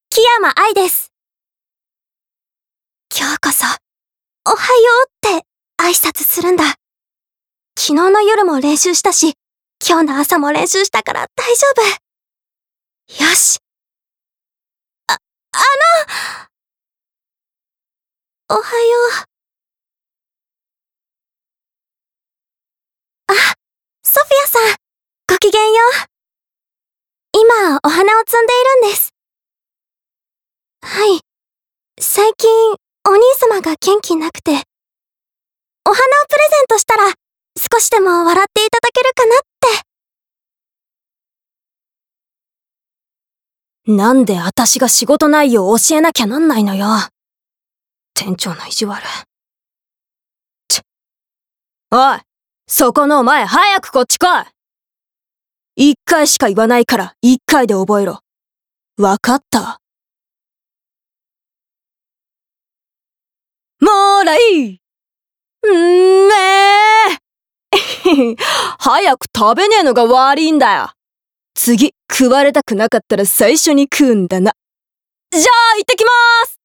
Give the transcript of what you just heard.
木山愛です。今日こそ、おはようって挨拶するんだ。昨日の夜も練習したし、今日の朝も練習したから大丈夫。よし。おはよう。ソフィアさん、ごきげんよう。今、お花を摘んでいるんです。はい。最近、お兄様が元気なくて、お花をプレゼントしたら、少しでも笑っていただけるかなって。なんで私が仕事内容を教えなきゃなんないのよ。店長の意地悪。おい、そこのお前早くこっち来い。1回しか言わないから1回で覚えろ。わかった？もーらい早く食べねえのが悪いんだよ。次、食われたくなかったら最初に食うんだな。じゃあ、行ってきまーす。